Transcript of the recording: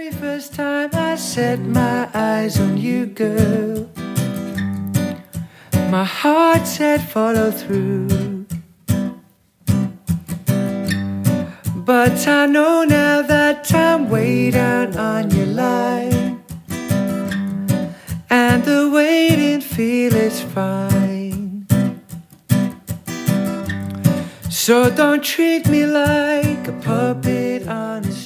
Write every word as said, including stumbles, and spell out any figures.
very first time I set my eyes on you, girl, my heart said follow through. But I know now that I'm way down on your line, and the waiting feel is fine. So don't treat me like a puppet on a